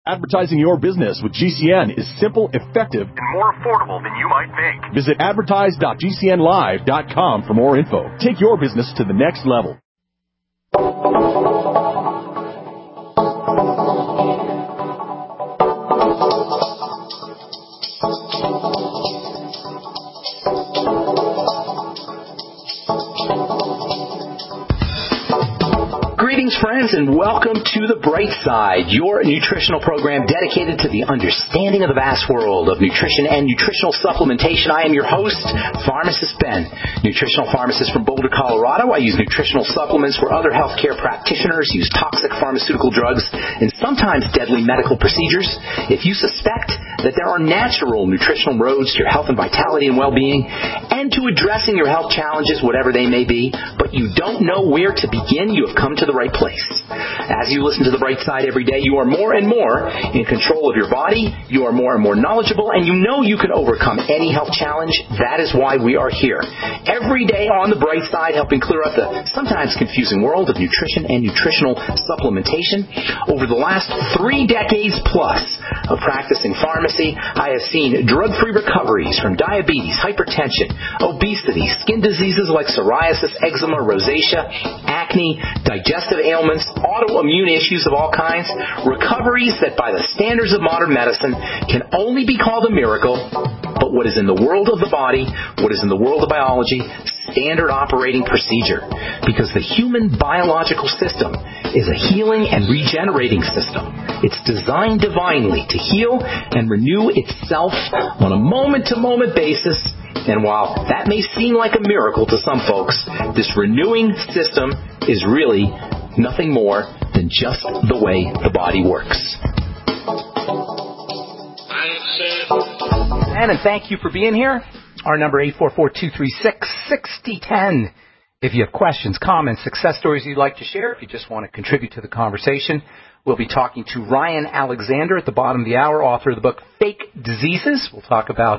Advertising your business with GCN is simple, effective, and more affordable than you might think. Visit advertise.gcnlive.com for more info. Take your business to the next level. Greetings, friends, and welcome to The Bright Side, your nutritional program dedicated to the understanding of the vast world of nutrition and nutritional supplementation. I am your host, Pharmacist Ben, nutritional pharmacist from Boulder, Colorado. I use nutritional supplements where other healthcare practitioners use toxic pharmaceutical drugs and sometimes deadly medical procedures. If you suspect that there are natural nutritional roads to your health and vitality and well-being and to addressing your health challenges, whatever they may be, but you don't know where to begin, you have come to the right place. As you listen to The Bright Side every day, you are more and more in control of your body, you are more and more knowledgeable, and you know you can overcome any health challenge. That is why we are here. Every day on The Bright Side, helping clear up the sometimes confusing world of nutrition and nutritional supplementation. Over the last 3 decades plus of practicing pharmacy, I have seen drug-free recoveries from diabetes, hypertension, obesity, skin diseases like psoriasis, eczema, rosacea, acne, digestive ailments, autoimmune issues of all kinds, recoveries that by the standards of modern medicine can only be called a miracle, but what is in the world of the body, what is in the world of biology, standard operating procedure. Because the human biological system is a healing and regenerating system. It's designed divinely to heal and renew itself on a moment-to-moment basis. And while that may seem like a miracle to some folks, this renewing system is really nothing more than just the way the body works. And thank you for being here. Our number 844-236-6010. If you have questions, comments, success stories you'd like to share, if you just want to contribute to the conversation, we'll be talking to Ryan Alexander at the bottom of the hour, author of the book Fake Diseases. We'll talk about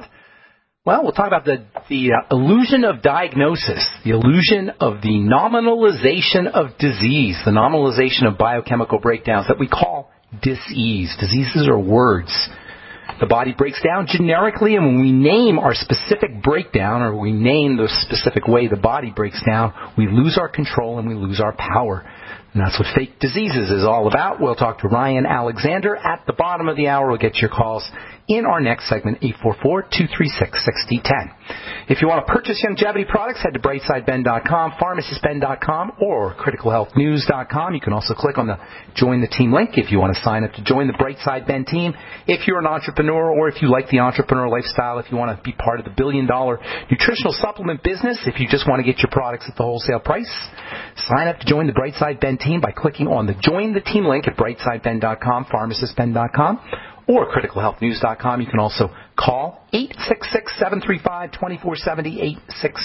the illusion of diagnosis, the illusion of the nominalization of disease, the nominalization of biochemical breakdowns that we call dis-ease. Diseases are words. The body breaks down generically, and when we name our specific breakdown, or we name the specific way the body breaks down, we lose our control and we lose our power. And that's what Fake Diseases is all about. We'll talk to Ryan Alexander at the bottom of the hour. We'll get your calls in our next segment, 844-236-6010. If you want to purchase longevity products, head to brightsideben.com, pharmacistben.com, or criticalhealthnews.com. You can also click on the Join the Team link if you want to sign up to join the Brightside Ben team. If you're an entrepreneur, or if you like the entrepreneur lifestyle, if you want to be part of the billion-dollar nutritional supplement business, if you just want to get your products at the wholesale price, sign up to join the Brightside Ben team by clicking on the Join the Team link at brightsideben.com, pharmacistben.com, or criticalhealthnews.com. You can also call 866-735-2470,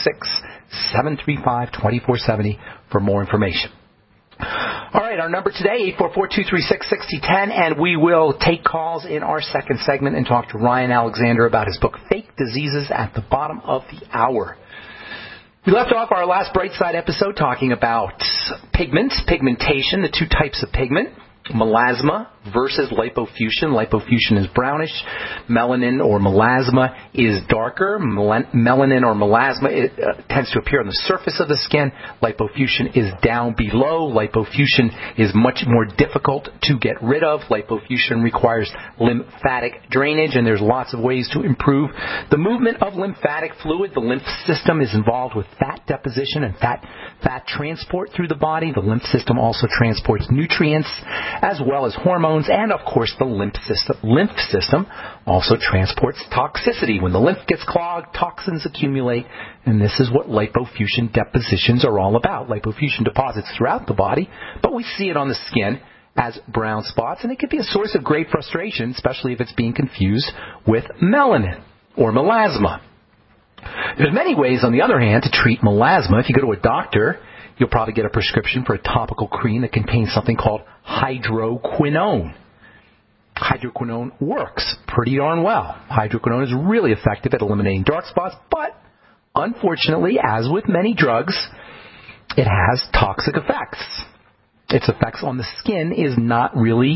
866-735-2470 for more information. All right, our number today, 844-236-6010, and we will take calls in our second segment and talk to Ryan Alexander about his book, Fake Diseases, at the bottom of the hour. We left off our last Brightside episode talking about pigmentation, the 2 types of pigment. Melasma versus lipofuscin. Lipofuscin is brownish. Melanin or melasma is darker. Melanin or melasma tends to appear on the surface of the skin. Lipofuscin is down below. Lipofuscin is much more difficult to get rid of. Lipofuscin requires lymphatic drainage, and there's lots of ways to improve the movement of lymphatic fluid. The lymph system is involved with fat deposition and fat transport through the body. The lymph system also transports nutrients as well as hormones, and of course the lymph system also transports toxicity. When the lymph gets clogged, toxins accumulate, and this is what lipofuscin depositions are all about. Lipofuscin deposits throughout the body, but we see it on the skin as brown spots, and it can be a source of great frustration, especially if it's being confused with melanin or melasma. There's many ways, on the other hand, to treat melasma. If you go to a doctor, you'll probably get a prescription for a topical cream that contains something called hydroquinone. Hydroquinone works pretty darn well. Hydroquinone is really effective at eliminating dark spots, but unfortunately, as with many drugs, it has toxic effects. Its effects on the skin is not really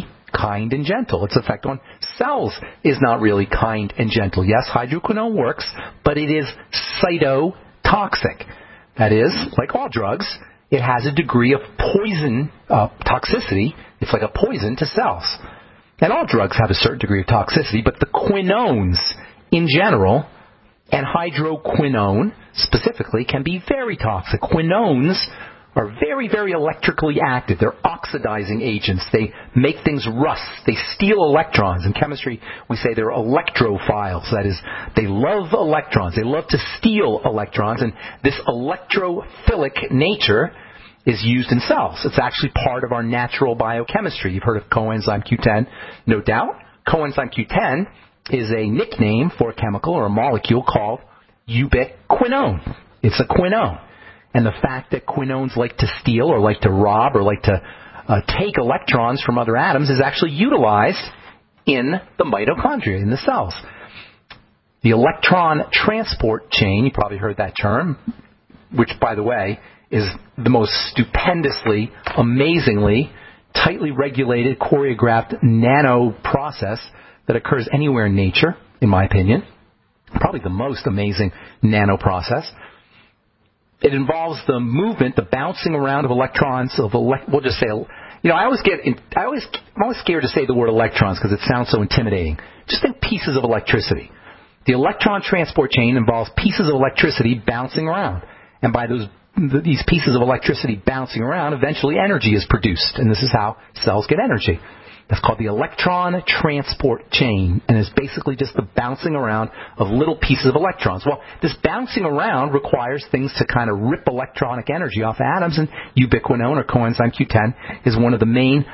kind and gentle. Its effect on cells is not really kind and gentle. Yes, hydroquinone works, but it is cytotoxic. That is, like all drugs, it has a degree of poison toxicity. It's like a poison to cells. And all drugs have a certain degree of toxicity, but the quinones in general and hydroquinone specifically can be very toxic. Quinones are very, very electrically active. They're oxidizing agents. They make things rust. They steal electrons. In chemistry, we say they're electrophiles. That is, they love electrons. They love to steal electrons. And this electrophilic nature is used in cells. It's actually part of our natural biochemistry. You've heard of coenzyme Q10, no doubt. Coenzyme Q10 is a nickname for a chemical or a molecule called ubiquinone. It's a quinone. And the fact that quinones like to steal or like to rob or like to take electrons from other atoms is actually utilized in the mitochondria, in the cells. The electron transport chain, you probably heard that term, which, by the way, is the most stupendously, amazingly, tightly regulated, choreographed nano process that occurs anywhere in nature, in my opinion. Probably the most amazing nano process. It involves the movement, the bouncing around of electrons, we'll just say, I'm always scared to say the word electrons because it sounds so intimidating. Just think pieces of electricity. The electron transport chain involves pieces of electricity bouncing around. And by these pieces of electricity bouncing around, eventually energy is produced. And this is how cells get energy. That's called the electron transport chain, and it's basically just the bouncing around of little pieces of electrons. Well, this bouncing around requires things to kind of rip electronic energy off atoms, and ubiquinone or coenzyme Q10 is one of the main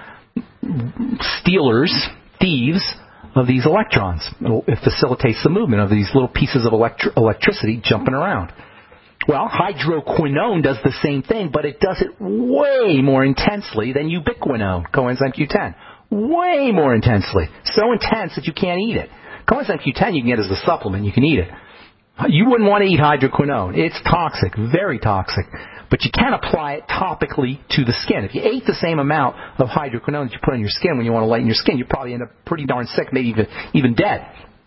thieves of these electrons. It facilitates the movement of these little pieces of electricity jumping around. Well, hydroquinone does the same thing, but it does it way more intensely than ubiquinone, coenzyme Q10. Way more intensely. So intense that you can't eat it. Coenzyme Q10 you can get as a supplement. You can eat it. You wouldn't want to eat hydroquinone. It's toxic, very toxic. But you can apply it topically to the skin. If you ate the same amount of hydroquinone that you put on your skin when you want to lighten your skin, you probably end up pretty darn sick, maybe even dead.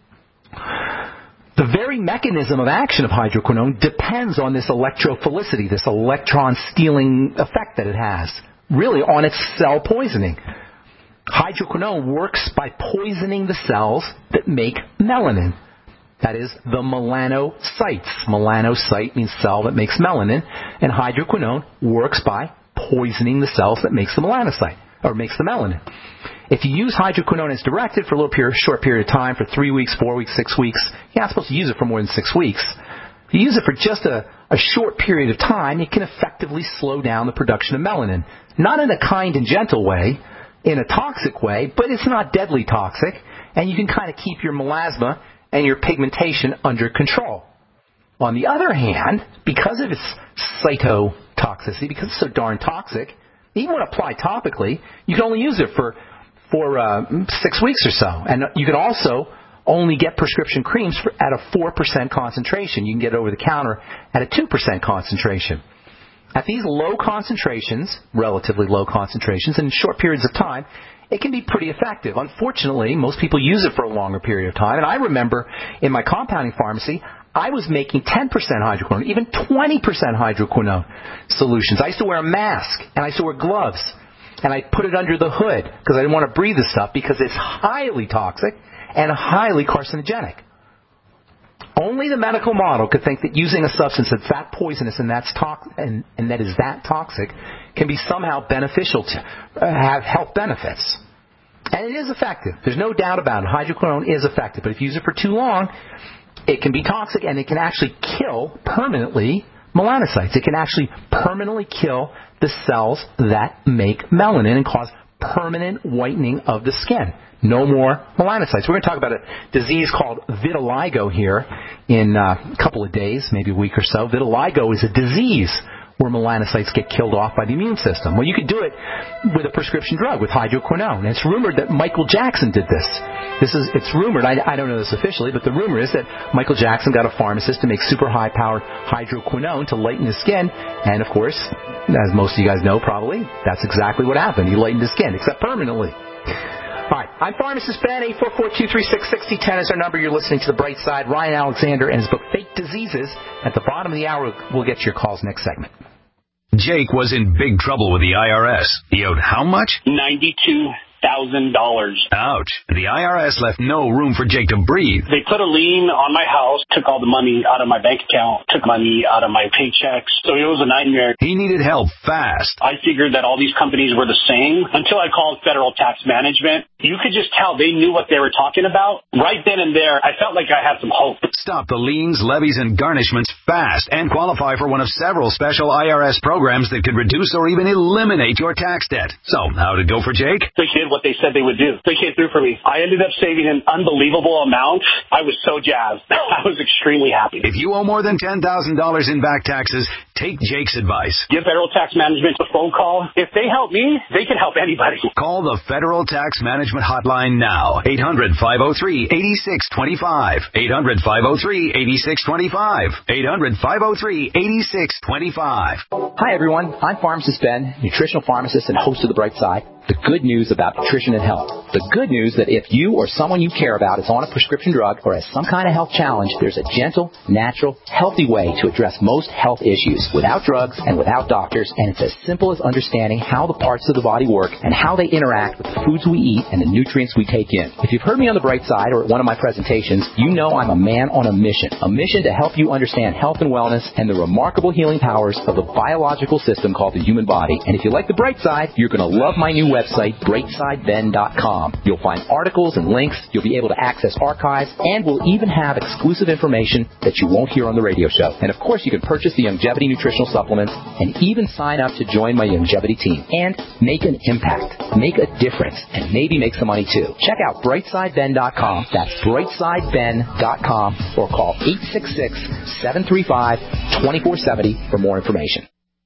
The very mechanism of action of hydroquinone depends on this electrophilicity, this electron-stealing effect that it has, really on its cell poisoning. Hydroquinone works by poisoning the cells that make melanin. That is, the melanocytes. Melanocyte means cell that makes melanin, and hydroquinone works by poisoning the cells that makes the melanocyte, or makes the melanin. If you use hydroquinone as directed for a short period of time, for 3 weeks, 4 weeks, 6 weeks, you're not supposed to use it for more than 6 weeks. If you use it for just a short period of time, it can effectively slow down the production of melanin. Not in a kind and gentle way, in a toxic way, but it's not deadly toxic, and you can kind of keep your melasma and your pigmentation under control. On the other hand, because of its cytotoxicity, because it's so darn toxic, even when applied topically, you can only use it for 6 weeks or so. And you can also only get prescription creams at a 4% concentration. You can get it over the counter at a 2% concentration. At these low concentrations, relatively low concentrations, in short periods of time, it can be pretty effective. Unfortunately, most people use it for a longer period of time. And I remember in my compounding pharmacy, I was making 10% hydroquinone, even 20% hydroquinone solutions. I used to wear a mask, and I used to wear gloves, and I put it under the hood because I didn't want to breathe this stuff because it's highly toxic and highly carcinogenic. Only the medical model could think that using a substance that's that poisonous and and that is that toxic can be somehow beneficial to have health benefits. And it is effective. There's no doubt about it. Hydroquinone is effective. But if you use it for too long, it can be toxic, and it can actually kill permanently melanocytes. It can actually permanently kill the cells that make melanin and cause permanent whitening of the skin. No more melanocytes. We're going to talk about a disease called vitiligo here in a couple of days, maybe a week or so. Vitiligo is a disease where melanocytes get killed off by the immune system. Well, you could do it with a prescription drug, with hydroquinone. And it's rumored that Michael Jackson did this. It's rumored, I don't know this officially, but the rumor is that Michael Jackson got a pharmacist to make super high-powered hydroquinone to lighten his skin. And, of course, as most of you guys know probably, that's exactly what happened. He lightened his skin, except permanently. All I'm Pharmacist Ben. 844-236-6010 is our number. You're listening to The Bright Side. Ryan Alexander and his book, Fake Diseases. At the bottom of the hour, we'll get to your calls next segment. Jake was in big trouble with the IRS. He owed how much? $92,000. Ouch. The IRS left no room for Jake to breathe. They put a lien on my house, took all the money out of my bank account, took money out of my paychecks. So it was a nightmare. He needed help fast. I figured that all these companies were the same until I called Federal Tax Management. You could just tell they knew what they were talking about. Right then and there, I felt like I had some hope. Stop the liens, levies, and garnishments fast and qualify for one of several special IRS programs that could reduce or even eliminate your tax debt. So, how'd it go for Jake? They did what they said they would do. They came through for me. I ended up saving an unbelievable amount. I was so jazzed. I was extremely happy. If you owe more than $10,000 in back taxes, take Jake's advice. Give Federal Tax Management a phone call. If they help me, they can help anybody. Call the Federal Tax Management Hotline now. 800-503-8625. 800-503-8625. 800-503-8625. Hi, everyone. I'm Pharmacist Ben, nutritional pharmacist and host of The Bright Side. The good news about nutrition and health. The good news that if you or someone you care about is on a prescription drug or has some kind of health challenge, there's a gentle, natural, healthy way to address most health issues without drugs and without doctors, and it's as simple as understanding how the parts of the body work and how they interact with the foods we eat and the nutrients we take in. If you've heard me on The Bright Side or at one of my presentations, you know I'm a man on a mission to help you understand health and wellness and the remarkable healing powers of the biological system called the human body. And if you like The Bright Side, you're going to love my new website, brightsideben.com. You'll find articles and links, you'll be able to access archives, and we'll even have exclusive information that you won't hear on the radio show. And of course, you can purchase the Youngevity nutritional supplements and even sign up to join my Youngevity team and make an impact, make a difference, and maybe make some money too. Check out brightsideben.com. That's brightsideben.com, or call 866-735-2470 for more information.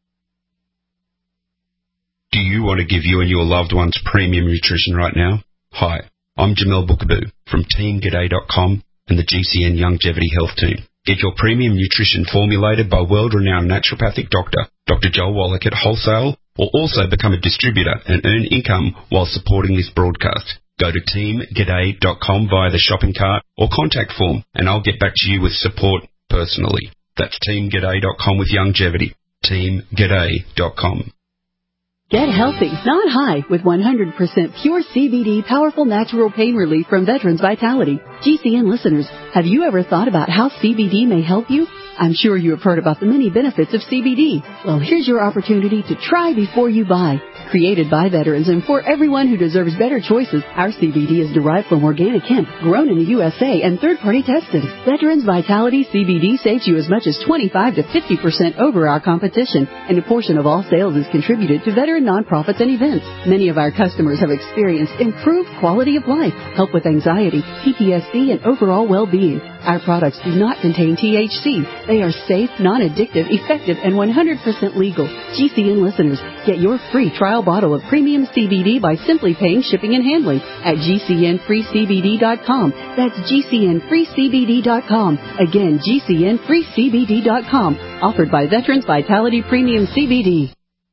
Do you want to give you and your loved ones premium nutrition right now? Hi, I'm Jamel Bookaboo from TeamGaday.com and the GCN Youngevity Health Team. Get your premium nutrition formulated by world-renowned naturopathic doctor, Dr. Joel Wallach at wholesale, or also become a distributor and earn income while supporting this broadcast. Go to TeamGaday.com via the shopping cart or contact form, and I'll get back to you with support personally. That's TeamGaday.com with Youngevity. TeamGaday.com. Get healthy, not high, with 100% pure CBD powerful natural pain relief from Veterans Vitality. GCN listeners, have you ever thought about how CBD may help you? I'm sure you have heard about the many benefits of CBD. Well, here's your opportunity to try before you buy. Created by veterans and for everyone who deserves better choices, our CBD is derived from organic hemp, grown in the USA and third-party tested. Veterans Vitality CBD saves you as much as 25 to 50% over our competition, and a portion of all sales is contributed to veteran nonprofits and events. Many of our customers have experienced improved quality of life, help with anxiety, PTSD, and overall well-being. Our products do not contain THC. They are safe, non-addictive, effective, and 100% legal. GCN listeners, get your free trial bottle of premium CBD by simply paying shipping and handling at GCNFreeCBD.com. That's GCNFreeCBD.com. Again, GCNFreeCBD.com. Offered by Veterans Vitality Premium CBD.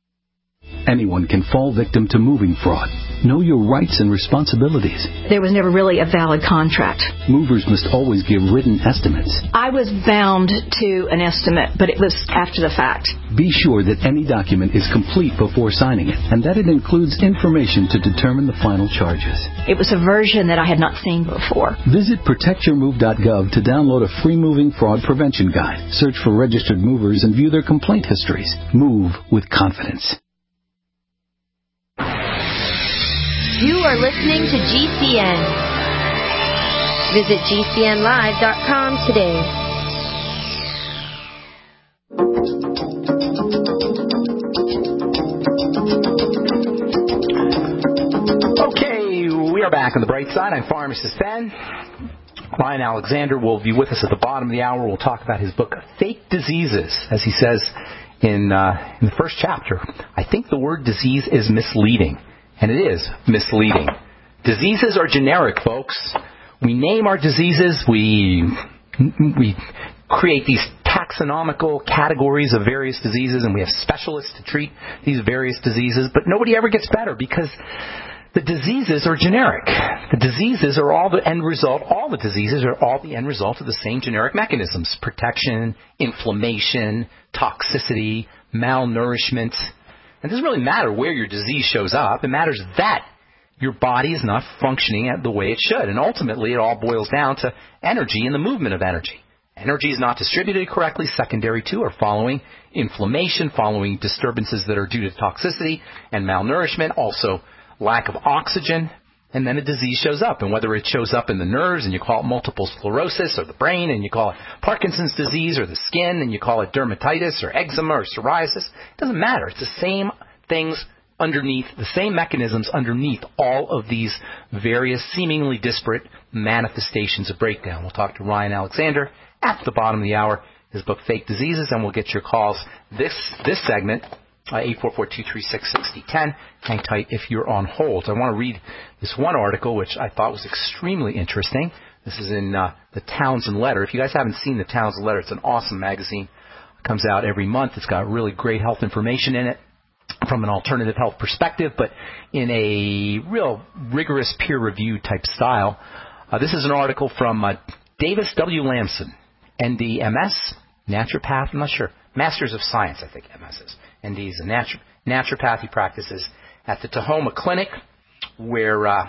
Anyone can fall victim to moving fraud. Know your rights and responsibilities. There was never really a valid contract. Movers must always give written estimates. I was bound to an estimate, but it was after the fact. Be sure that any document is complete before signing it, and that it includes information to determine the final charges. It was a version that I had not seen before. Visit protectyourmove.gov to download a free moving fraud prevention guide. Search for registered movers and view their complaint histories. Move with confidence. You are listening to GCN. Visit GCNlive.com today. Okay, we are back on The Bright Side. I'm Pharmacist Ben. Ryan Alexander will be with us at the bottom of the hour. We'll talk about his book, Fake Diseases, as he says in the first chapter. I think the word disease is misleading. And it is misleading. Diseases are generic, folks. We name our diseases. We create these taxonomical categories of various diseases, and we have specialists to treat these various diseases. But nobody ever gets better because The diseases are generic. The diseases are all the end result. All the diseases are all the end result of the same generic mechanisms: protection, inflammation, toxicity, malnourishment. It doesn't really matter where your disease shows up. It matters that your body is not functioning the way it should. And ultimately, it all boils down to energy and the movement of energy. Energy is not distributed correctly. Secondary to are following inflammation, following disturbances that are due to toxicity and malnourishment, also lack of oxygen, and then a disease shows up. And whether it shows up in the nerves and you call it multiple sclerosis, or the brain and you call it Parkinson's disease, or the skin and you call it dermatitis or eczema or psoriasis, it doesn't matter. It's the same things underneath, the same mechanisms underneath all of these various seemingly disparate manifestations of breakdown. We'll talk to Ryan Alexander at the bottom of the hour, his book Fake Diseases, and we'll get your calls this segment, 844-236-6010. Hang tight if you're on hold. I want to read this one article, which I thought was extremely interesting. This is in the Townsend Letter. If you guys haven't seen the Townsend Letter, it's an awesome magazine. It comes out every month. It's got really great health information in it from an alternative health perspective, but in a real rigorous peer-review type style. This is an article from Davis W. Lamson, ND, MS, naturopath, I'm not sure, Masters of Science, I think MS is. ND is a naturopath. He practices at the Tahoma Clinic, where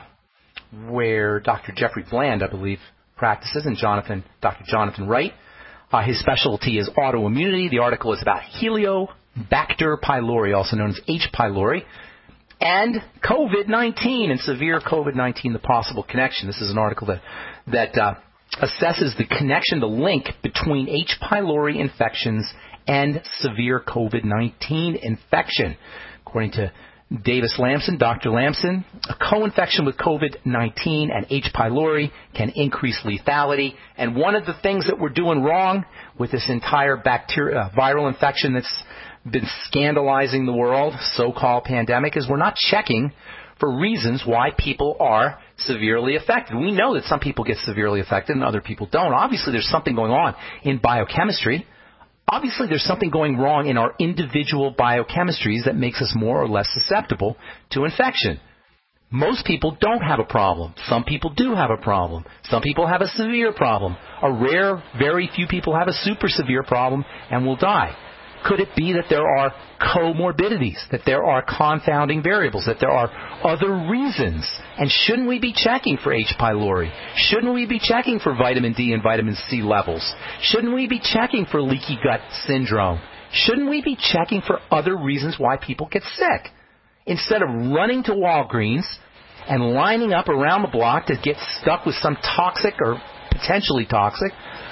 Dr. Jeffrey Bland, I believe, practices, and Dr. Jonathan Wright. His specialty is autoimmunity. The article is about Helicobacter pylori, also known as H. pylori, and COVID-19 and severe COVID-19, the possible connection. This is an article that assesses the connection, the link between H. pylori infections and severe COVID-19 infection. According to Davis Lamson, Dr. Lamson, a co-infection with COVID-19 and H. pylori can increase lethality. And one of the things that we're doing wrong with this entire viral infection that's been scandalizing the world, so-called pandemic, is we're not checking for reasons why people are severely affected. We know that some people get severely affected and other people don't. Obviously, there's something going on in biochemistry. Obviously, there's something going wrong in our individual biochemistries that makes us more or less susceptible to infection. Most people don't have a problem. Some people do have a problem. Some people have a severe problem. A rare, very few people have a super severe problem and will die. Could it be that there are comorbidities, that there are confounding variables, that there are other reasons? And shouldn't we be checking for H. pylori? Shouldn't we be checking for vitamin D and vitamin C levels? Shouldn't we be checking for leaky gut syndrome? Shouldn't we be checking for other reasons why people get sick? Instead of running to Walgreens and lining up around the block to get stuck with some toxic or potentially toxic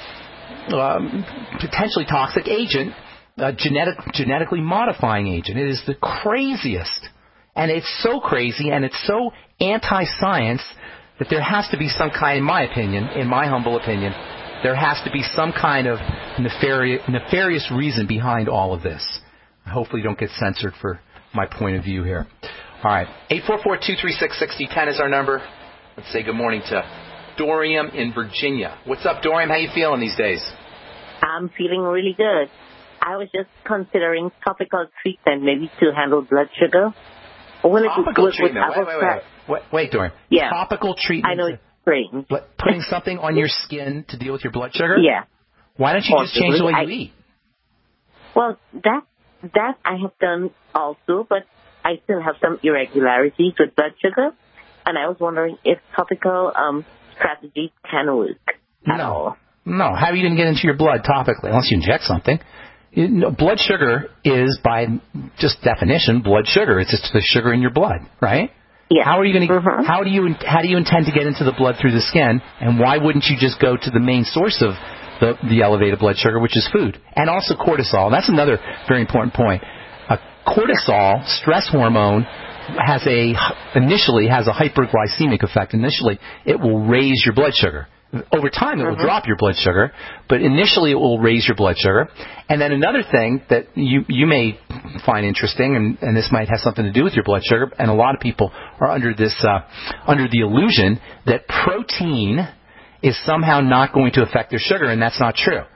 agent, genetically modifying agent. It is the craziest. And it's so crazy and it's so anti-science that there has to be some kind, in my opinion, in my humble opinion, there has to be some kind of nefarious reason behind all of this. I hopefully don't get censored for my point of view here. All right. 844-236-6010 is our number. Let's say good morning to Dorian in Virginia. What's up, Dorian? How you feeling these days? I'm feeling really good. I was just considering topical treatment, maybe to handle blood sugar. Topical treatment? Wait, Dorian. Yeah. Topical treatment? I know it's strange. Putting something on your skin to deal with your blood sugar? Yeah. Why don't you just change the way you eat? Well, that I have done also, but I still have some irregularities with blood sugar, and I was wondering if topical strategies can work at all. No. How are you going to get into your blood topically unless you inject something? Blood sugar is, by just definition, blood sugar. It's just the sugar in your blood, right? Yeah. How are you going to? How do you intend to get into the blood through the skin? And why wouldn't you just go to the main source of the elevated blood sugar, which is food, and also cortisol? That's another very important point. Cortisol, stress hormone, initially has a hyperglycemic effect. Initially, it will raise your blood sugar. Over time, it will drop your blood sugar, but initially it will raise your blood sugar. And then another thing that you may find interesting, and this might have something to do with your blood sugar, and a lot of people are under the illusion that protein is somehow not going to affect their sugar, and that's not true.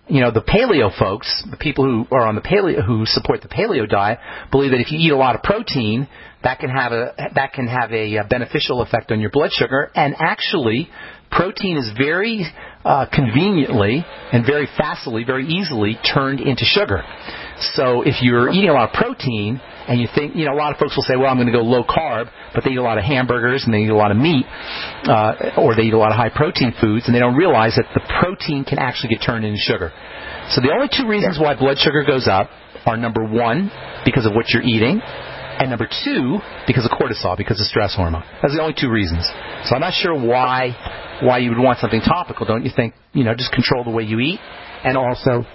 the paleo folks, the people who are on the paleo, who support the paleo diet, believe that if you eat a lot of protein, that can have a beneficial effect on your blood sugar. And actually, protein is very conveniently and very easily turned into sugar. So if you're eating a lot of protein and you think, a lot of folks will say, well, I'm going to go low carb, but they eat a lot of hamburgers and they eat a lot of meat, or they eat a lot of high protein foods, and they don't realize that the protein can actually get turned into sugar. So the only two reasons why blood sugar goes up are, number one, because of what you're eating, and number two, because of cortisol, because of stress hormone. That's the only two reasons. So I'm not sure why you would want something topical. Don't you think, just control the way you eat, and also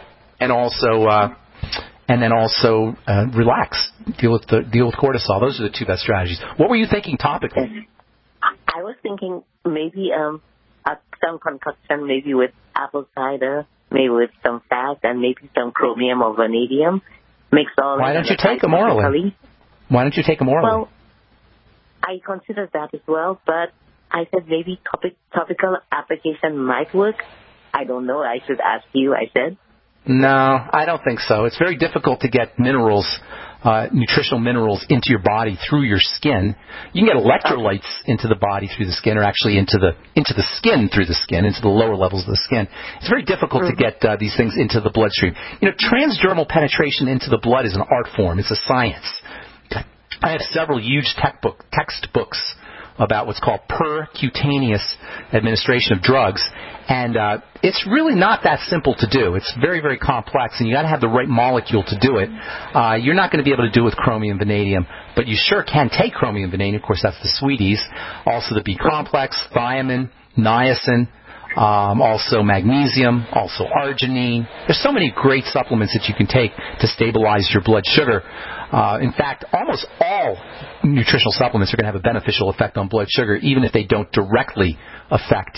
relax, deal with cortisol. Those are the two best strategies. What were you thinking topical? I was thinking maybe some concoction, maybe with apple cider, maybe with some fat, and maybe some chromium or vanadium. Mix all. Why don't you take them orally? Why don't you take them orally? Well, I considered that as well, but I said maybe topical application might work. I don't know. I should ask you, I said. No, I don't think so. It's very difficult to get minerals, nutritional minerals, into your body through your skin. You can get electrolytes into the body through the skin, or actually into the skin through the skin, into the lower levels of the skin. It's very difficult to get these things into the bloodstream. Transdermal penetration into the blood is an art form. It's a science. I have several huge textbooks about what's called percutaneous administration of drugs, and it's really not that simple to do. It's very, very complex, and you got to have the right molecule to do it. You're not going to be able to do it with chromium vanadium, but you sure can take chromium vanadium. Of course, that's the sweeties. Also the B complex, thiamine, niacin, also magnesium, also arginine. There's so many great supplements that you can take to stabilize your blood sugar. In fact, almost all nutritional supplements are going to have a beneficial effect on blood sugar, even if they don't directly affect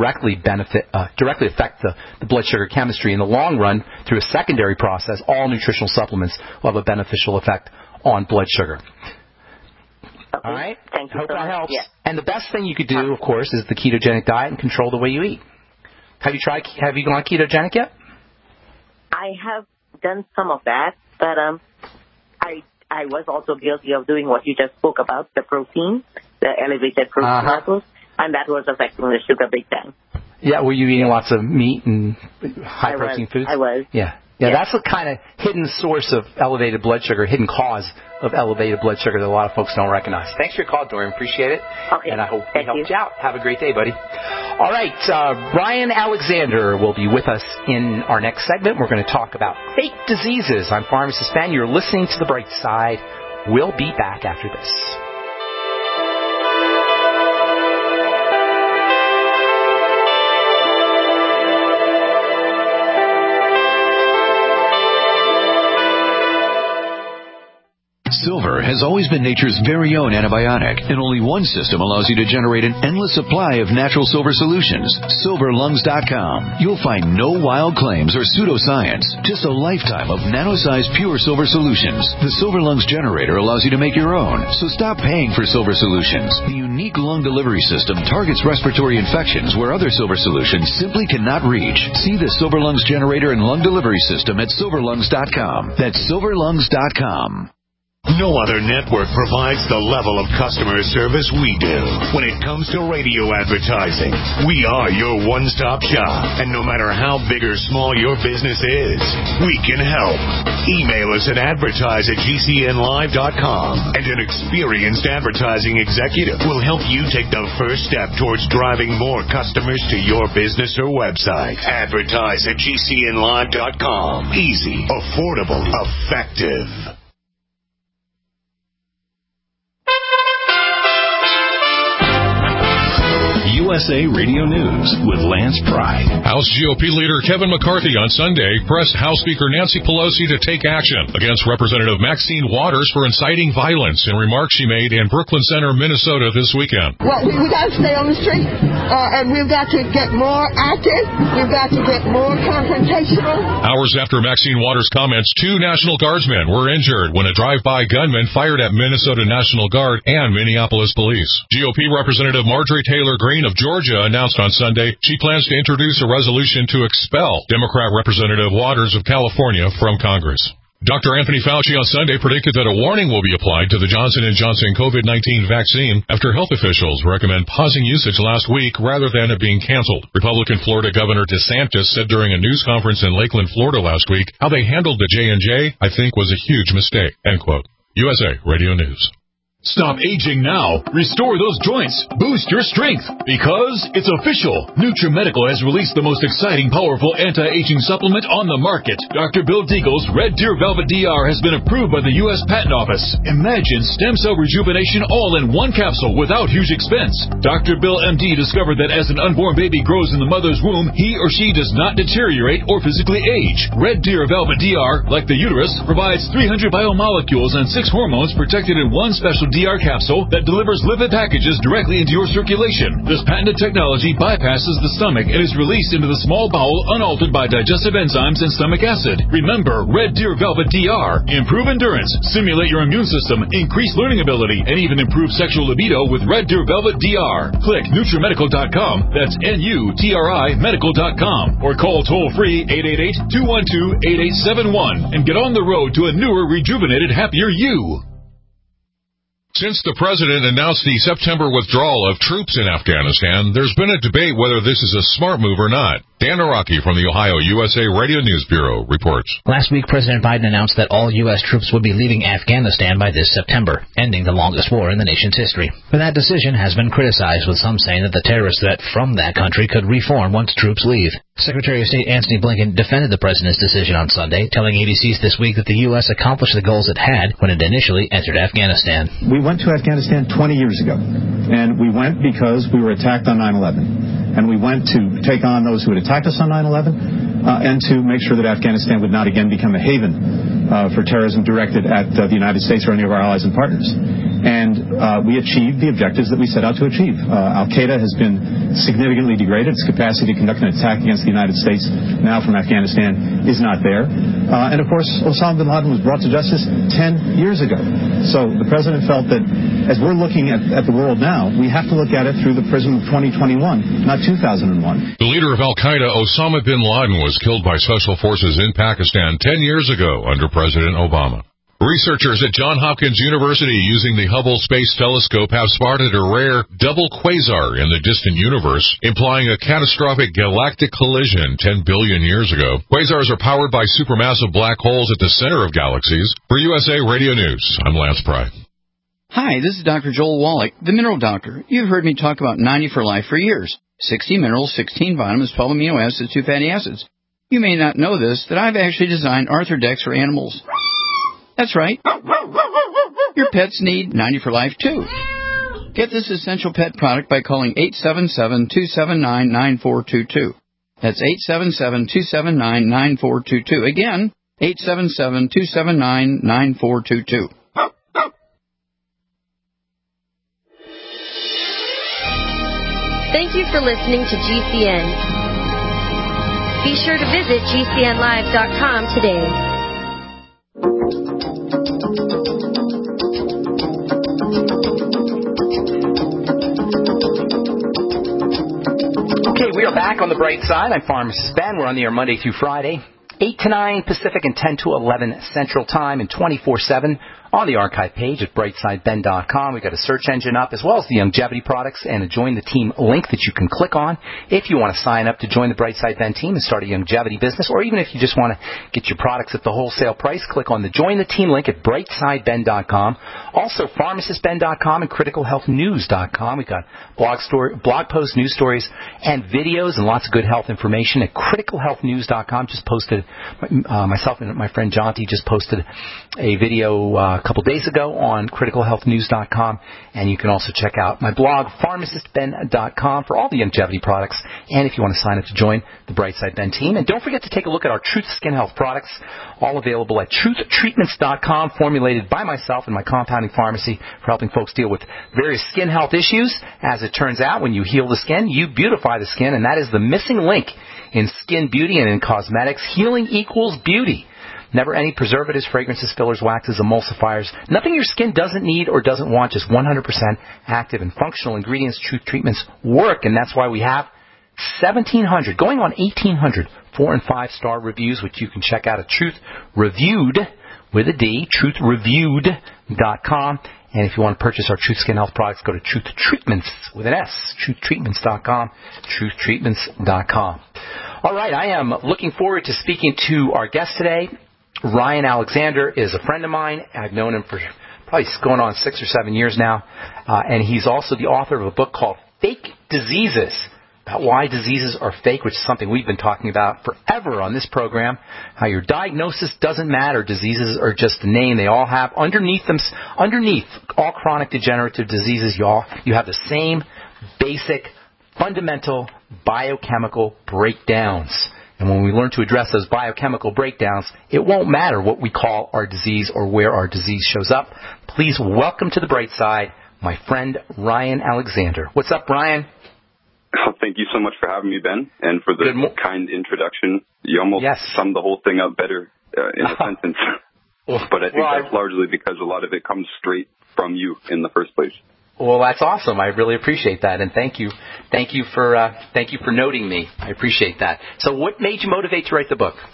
the blood sugar chemistry. In the long run, through a secondary process, all nutritional supplements will have a beneficial effect on blood sugar. Okay. All right? Thank you. Hope that helps. Yeah. And the best thing you could do, of course, is the ketogenic diet and control the way you eat. Have you gone ketogenic yet? I have done some of that, but I was also guilty of doing what you just spoke about, the protein, the elevated protein levels, and that was affecting the sugar big time. Yeah, were you eating lots of meat and high protein foods? I was. Yeah, that's the kind of hidden source of elevated blood sugar, hidden cause of elevated blood sugar that a lot of folks don't recognize. Thanks for your call, Dorian. Appreciate it. Okay. And I hope we helped you out. Have a great day, buddy. All right, Brian Alexander will be with us in our next segment. We're going to talk about fake diseases. I'm Pharmacist Ben. You're listening to The Bright Side. We'll be back after this. Silver has always been nature's very own antibiotic, and only one system allows you to generate an endless supply of natural silver solutions. SilverLungs.com. You'll find no wild claims or pseudoscience, just a lifetime of nano-sized pure silver solutions. The Silver Lungs generator allows you to make your own, so stop paying for silver solutions. The unique lung delivery system targets respiratory infections where other silver solutions simply cannot reach. See the Silver Lungs generator and lung delivery system at SilverLungs.com. That's SilverLungs.com. No other network provides the level of customer service we do. When it comes to radio advertising, we are your one-stop shop. And no matter how big or small your business is, we can help. Email us at advertise@gcnlive.com, and an experienced advertising executive will help you take the first step towards driving more customers to your business or website. Advertise@gcnlive.com. Easy, affordable, effective. USA Radio News with Lance Pride. House GOP leader Kevin McCarthy on Sunday pressed House Speaker Nancy Pelosi to take action against Representative Maxine Waters for inciting violence in remarks she made in Brooklyn Center, Minnesota this weekend. Well, we got to stay on the street, and we've got to get more active. We've got to get more confrontational. Hours after Maxine Waters' comments, 2 National Guardsmen were injured when a drive-by gunman fired at Minnesota National Guard and Minneapolis police. GOP Representative Marjorie Taylor Greene of Georgia announced on Sunday she plans to introduce a resolution to expel Democrat Representative Waters of California from Congress. Dr. Anthony Fauci on Sunday predicted that a warning will be applied to the Johnson & Johnson COVID-19 vaccine after health officials recommend pausing usage last week rather than it being canceled. Republican Florida Governor DeSantis said during a news conference in Lakeland, Florida last week, how they handled the J&J, I think, was a huge mistake. End quote. USA Radio News. Stop aging now. Restore those joints. Boost your strength. Because it's official. NutriMedical has released the most exciting, powerful anti-aging supplement on the market. Dr. Bill Deagle's Red Deer Velvet DR has been approved by the U.S. Patent Office. Imagine stem cell rejuvenation all in one capsule without huge expense. Dr. Bill MD discovered that as an unborn baby grows in the mother's womb, he or she does not deteriorate or physically age. Red Deer Velvet DR, like the uterus, provides 300 biomolecules and 6 hormones protected in one special DR capsule that delivers lipid packages directly into your circulation. This patented technology bypasses the stomach and is released into the small bowel unaltered by digestive enzymes and stomach acid. Remember, Red Deer Velvet DR. Improve endurance, stimulate your immune system, increase learning ability, and even improve sexual libido with Red Deer Velvet DR. Click NutriMedical.com, that's NUTRI Medical.com, or call toll-free 888-212-8871 and get on the road to a newer, rejuvenated, happier you. Since the president announced the September withdrawal of troops in Afghanistan, there's been a debate whether this is a smart move or not. Dan Araki from the Ohio USA Radio News Bureau reports. Last week, President Biden announced that all U.S. troops would be leaving Afghanistan by this September, ending the longest war in the nation's history. But that decision has been criticized, with some saying that the terrorist threat from that country could reform once troops leave. Secretary of State Antony Blinken defended the president's decision on Sunday, telling ABC's This Week that the U.S. accomplished the goals it had when it initially entered Afghanistan. We went to Afghanistan 20 years ago, and we went because we were attacked on 9/11. And we went to take on those who had attacked us on 9/11 and to make sure that Afghanistan would not again become a haven for terrorism directed at the United States or any of our allies and partners. And we achieved the objectives that we set out to achieve. Al-Qaeda has been significantly degraded. Its capacity to conduct an attack against the United States now from Afghanistan is not there. And, of course, Osama bin Laden was brought to justice 10 years ago. So the president felt that as we're looking at the world now, we have to look at it through the prism of 2021, not 2001. The leader of Al-Qaeda, Osama bin Laden, was killed by special forces in Pakistan 10 years ago under President Obama. Researchers at Johns Hopkins University using the Hubble Space Telescope have spotted a rare double quasar in the distant universe, implying a catastrophic galactic collision 10 billion years ago. Quasars are powered by supermassive black holes at the center of galaxies. For USA Radio News, I'm Lance Pry. Hi, this is Dr. Joel Wallach, the Mineral Doctor. You've heard me talk about 90 for Life for years. 60 minerals, 16 vitamins, 12 amino acids, 2 fatty acids. You may not know this, that I've actually designed Arthrodex for animals. That's right. Your pets need 90 for Life, too. Get this essential pet product by calling 877-279-9422. That's 877-279-9422. Again, 877-279-9422. Thank you for listening to GCN. Be sure to visit GCNlive.com today. Okay, we are back on the bright side. I'm Pharmacist Ben. We're on the air Monday through Friday, 8 to 9 Pacific and 10 to 11 Central Time, and 24/7 on the archive page at brightsideben.com. We've got a search engine up, as well as the Youngevity products and a Join the Team link that you can click on if you want to sign up to join the Brightside Ben team and start a Youngevity business, or even if you just want to get your products at the wholesale price, click on the Join the Team link at brightsideben.com. Also, pharmacistben.com and criticalhealthnews.com. We've got blog posts, news stories, and videos, and lots of good health information at criticalhealthnews.com. Just posted, myself and my friend Jonty just posted a video a couple days ago on criticalhealthnews.com, and you can also check out my blog, pharmacistben.com, for all the Youngevity products, and if you want to sign up to join the Brightside Ben team. And don't forget to take a look at our Truth Skin Health products, all available at truthtreatments.com, formulated by myself and my compounding pharmacy for helping folks deal with various skin health issues. As it turns out, when you heal the skin, you beautify the skin, and that is the missing link in skin beauty and in cosmetics. Healing equals beauty. Never any preservatives, fragrances, fillers, waxes, emulsifiers. Nothing your skin doesn't need or doesn't want. Just 100% active and functional ingredients. Truth treatments work, and that's why we have 1,700, going on 1,800 4- and 5-star reviews, which you can check out at Truth Reviewed with a D, truthreviewed.com. And if you want to purchase our Truth Skin Health products, go to Truth Treatments with an S, truthtreatments.com, truthtreatments.com. All right, I am looking forward to speaking to our guest today. Ryan Alexander is a friend of mine. I've known him for probably going on 6 or 7 years now. And he's also the author of a book called Fake Diseases, about why diseases are fake, which is something we've been talking about forever on this program, how your diagnosis doesn't matter. Diseases are just a name. They all have, underneath all chronic degenerative diseases, you have the same basic, fundamental biochemical breakdowns. And when we learn to address those biochemical breakdowns, it won't matter what we call our disease or where our disease shows up. Please welcome to the bright side my friend Ryan Alexander. What's up, Ryan? Oh, thank you so much for having me, Ben, and for the kind introduction. You almost summed the whole thing up better in a sentence. But I think that's largely because a lot of it comes straight from you in the first place. Well, that's awesome. I really appreciate that, and thank you for noting me. I appreciate that. So, what made you motivate to write the book?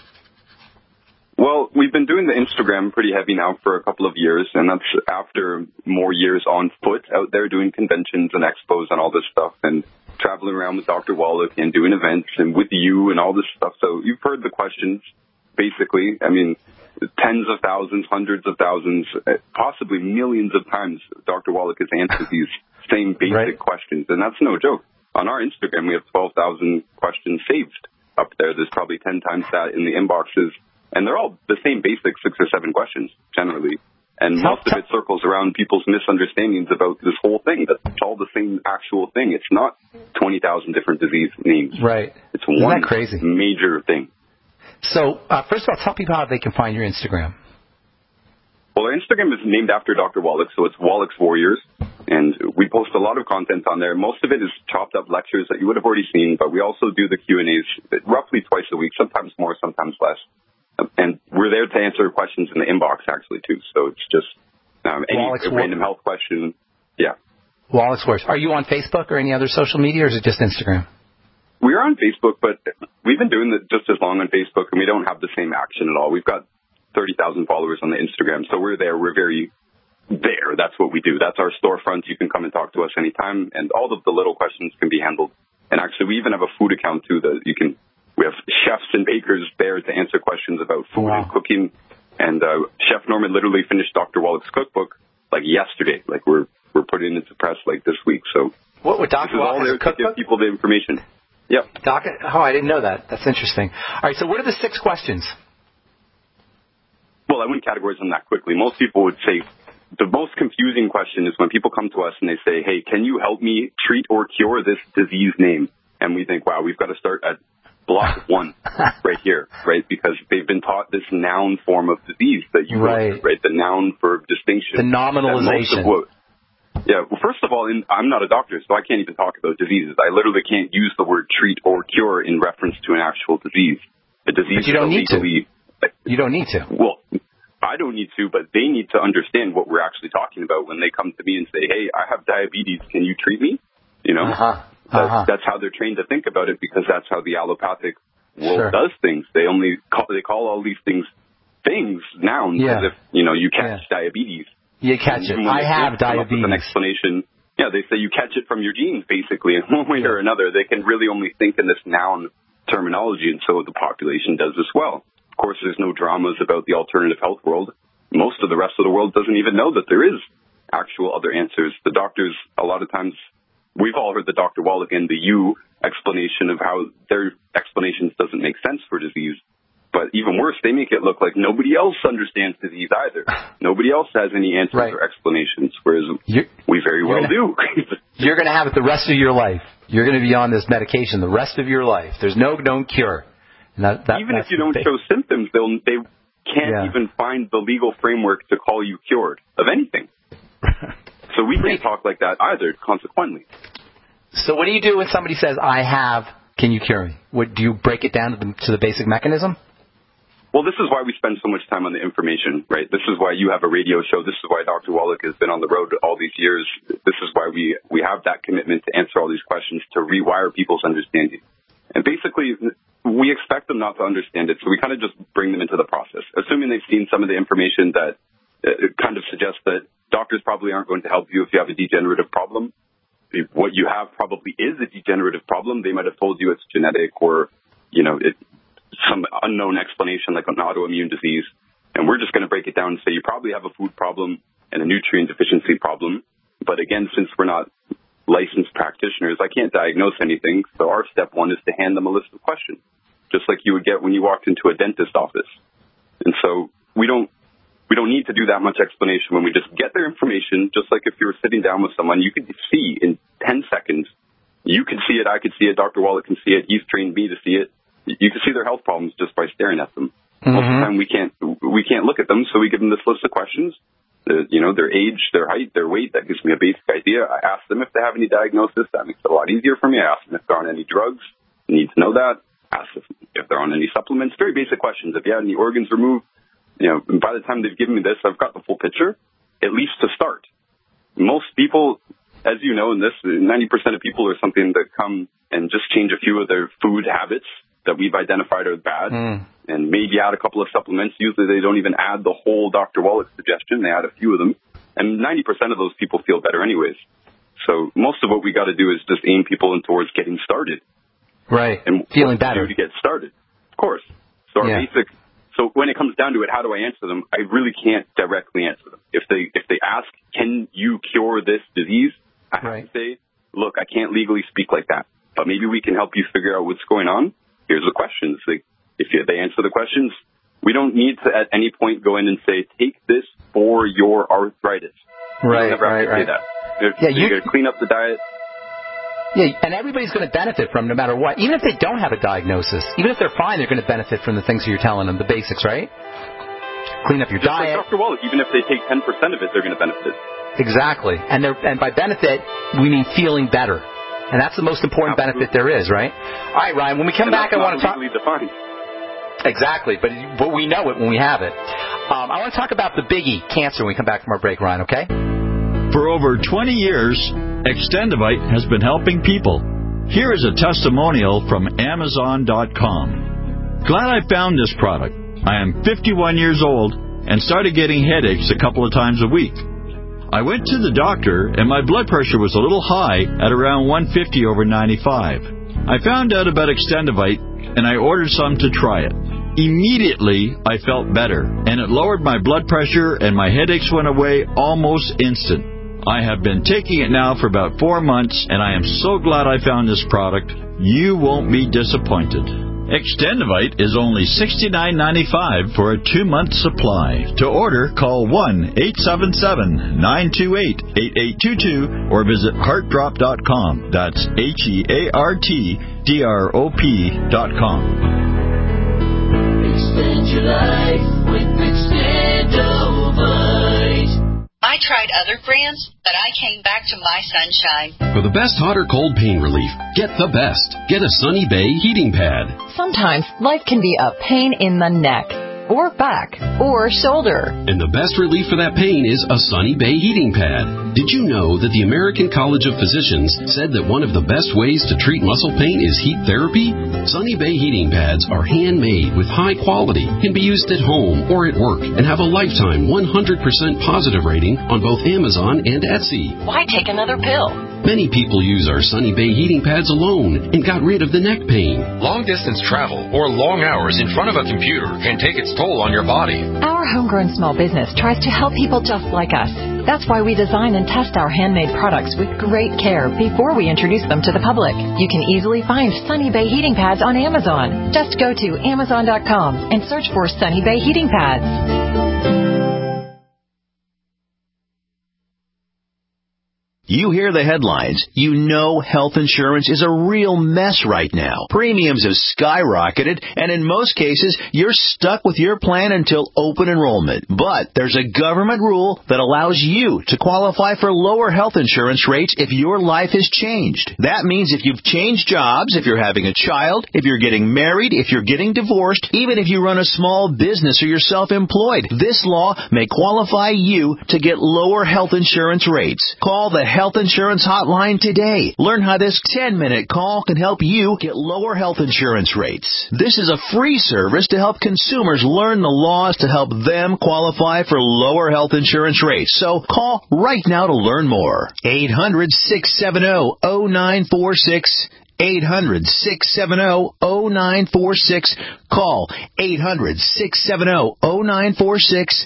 Well, we've been doing the Instagram pretty heavy now for a couple of years, and that's after more years on foot out there doing conventions and expos and all this stuff, and traveling around with Dr. Wallach and doing events and with you and all this stuff. So you've heard the questions, basically. I mean, tens of thousands, hundreds of thousands, possibly millions of times Dr. Wallach has answered these same basic questions. And that's no joke. On our Instagram, we have 12,000 questions saved up there. There's probably 10 times that in the inboxes. And they're all the same basic 6 or 7 questions, generally. And most of it circles around people's misunderstandings about this whole thing. That's all the same actual thing. It's not 20,000 different disease names. Right. It's one major thing. So, first of all, tell people how they can find your Instagram. Well, our Instagram is named after Dr. Wallach, so it's Wallach's Warriors. And we post a lot of content on there. Most of it is chopped up lectures that you would have already seen, but we also do the Q&As roughly twice a week, sometimes more, sometimes less. And we're there to answer questions in the inbox, actually, too. So it's just any random health question. Yeah. Wallach's Warriors. Are you on Facebook or any other social media, or is it just Instagram? We're on Facebook, but we've been doing it just as long on Facebook, and we don't have the same action at all. We've got 30,000 followers on the Instagram, so we're there. We're very there. That's what we do. That's our storefront. You can come and talk to us anytime, and all of the little questions can be handled. And actually, we even have a food account, too, that you can... We have chefs and bakers there to answer questions about food and cooking. And Chef Norman literally finished Dr. Wallach's cookbook like yesterday. Like we're putting it into press like this week. So what would Dr. Wallach's cookbook? To give people the information. Yep. I didn't know that. That's interesting. All right. So what are the 6 questions? Well, I wouldn't categorize them that quickly. Most people would say the most confusing question is when people come to us and they say, "Hey, can you help me treat or cure this disease name?" And we think, wow, we've got to start at block 1 right here, right? Because they've been taught this noun form of disease that you wrote, right? The noun for distinction. The nominalization. Well, first of all, I'm not a doctor, so I can't even talk about diseases. I literally can't use the word treat or cure in reference to an actual disease. A disease but you don't need to. You don't need to. Well, I don't need to, but they need to understand what we're actually talking about when they come to me and say, "Hey, I have diabetes. Can you treat me?" You know? That's how they're trained to think about it, because that's how the allopathic world does things. They call all these things nouns, as if, you catch diabetes. You catch it. I have diabetes. An explanation. Yeah, they say you catch it from your genes, basically, in one way or another. They can really only think in this noun terminology, and so the population does as well. Of course, there's no dramas about the alternative health world. Most of the rest of the world doesn't even know that there is actual other answers. The doctors, a lot of times, we've all heard the Dr. Wallach and the you explanation of how their explanations doesn't make sense for disease. But even worse, they make it look like nobody else understands disease either. Nobody else has any answers or explanations, whereas we very well do. You're going to have it the rest of your life. You're going to be on this medication the rest of your life. There's no known cure. Even if you don't show symptoms, they can't even find the legal framework to call you cured of anything. So we can't talk like that either, consequently. So what do you do when somebody says, "I have, can you cure me?" Do you break it down to the basic mechanism? Well, this is why we spend so much time on the information, right? This is why you have a radio show. This is why Dr. Wallach has been on the road all these years. This is why we have that commitment to answer all these questions, to rewire people's understanding. And basically, we expect them not to understand it, so we kind of just bring them into the process, assuming they've seen some of the information that kind of suggests that doctors probably aren't going to help you if you have a degenerative problem. What you have probably is a degenerative problem. They might have told you it's genetic or, some unknown explanation like an autoimmune disease. And we're just going to break it down and say you probably have a food problem and a nutrient deficiency problem. But again, since we're not licensed practitioners, I can't diagnose anything. So our step one is to hand them a list of questions, just like you would get when you walked into a dentist office. And so we don't need to do that much explanation when we just get their information, just like if you were sitting down with someone, you could see in 10 seconds, you can see it, I could see it, Dr. Wallach can see it, he's trained me to see it. You can see their health problems just by staring at them. Mm-hmm. Most of the time we can't look at them, so we give them this list of questions, their age, their height, their weight. That gives me a basic idea. I ask them if they have any diagnosis. That makes it a lot easier for me. I ask them if they're on any drugs. I need to know that. Ask if they're on any supplements. Very basic questions. If you had any organs removed, by the time they've given me this, I've got the full picture, at least to start. Most people, as you know, in this, 90% of people are something that come and just change a few of their food habits that we've identified are bad, and maybe add a couple of supplements. Usually they don't even add the whole Dr. Wallach suggestion. They add a few of them, and 90% of those people feel better anyways. So most of what we got to do is just aim people in towards getting started. Right, and feeling better. To get started, of course. So our basic. So when it comes down to it, how do I answer them? I really can't directly answer them. If they ask, can you cure this disease? I have to say, look, I can't legally speak like that, but maybe we can help you figure out what's going on. Here's the questions. If they answer the questions, we don't need to at any point go in and say, take this for your arthritis. Right, never have to say that. You got to clean up the diet. Yeah, and everybody's going to benefit from no matter what. Even if they don't have a diagnosis, even if they're fine, they're going to benefit from the things that you're telling them, the basics, right? Clean up your diet. Like Dr. Wallach, even if they take 10% of it, they're going to benefit. Exactly. And by benefit, we mean feeling better. And that's the most important benefit there is, right? All right, Ryan, when we come back, I want to talk... legally defined. Exactly, but we know it when we have it. I want to talk about the biggie, cancer, when we come back from our break, Ryan, okay? For over 20 years, Extendivite has been helping people. Here is a testimonial from Amazon.com. Glad I found this product. I am 51 years old and started getting headaches a couple of times a week. I went to the doctor, and my blood pressure was a little high at around 150/95. I found out about Extendivite, and I ordered some to try it. Immediately, I felt better, and it lowered my blood pressure, and my headaches went away almost instant. I have been taking it now for about 4 months, and I am so glad I found this product. You won't be disappointed. Extendivite is only $69.95 for a 2-month supply. To order, call 1-877-928-8822 or visit heartdrop.com. That's HEARTDROP.com. Extend your life with Extendivite. I tried other brands, but I came back to my Sunshine. For the best hot or cold pain relief, get the best. Get a Sunny Bay heating pad. Sometimes life can be a pain in the neck, or back, or shoulder. And the best relief for that pain is a Sunny Bay heating pad. Did you know that the American College of Physicians said that one of the best ways to treat muscle pain is heat therapy? Sunny Bay heating pads are handmade with high quality, can be used at home or at work, and have a lifetime 100% positive rating on both Amazon and Etsy. Why take another pill? Many people use our Sunny Bay heating pads alone and got rid of the neck pain. Long-distance travel or long hours in front of a computer can take its toll on your body. Our homegrown small business tries to help people just like us. That's why we design and test our handmade products with great care before we introduce them to the public. You can easily find Sunny Bay heating pads on Amazon. Just go to Amazon.com and search for Sunny Bay heating pads. You hear the headlines. You know health insurance is a real mess right now. Premiums have skyrocketed, and in most cases, you're stuck with your plan until open enrollment. But there's a government rule that allows you to qualify for lower health insurance rates if your life has changed. That means if you've changed jobs, if you're having a child, if you're getting married, if you're getting divorced, even if you run a small business or you're self-employed, this law may qualify you to get lower health insurance rates. Call the Health Insurance Hotline today. Learn how this 10-minute call can help you get lower health insurance rates. This is a free service to help consumers learn the laws to help them qualify for lower health insurance rates. So call right now to learn more. 800-670-0946. 800-670-0946. Call 800-670-0946.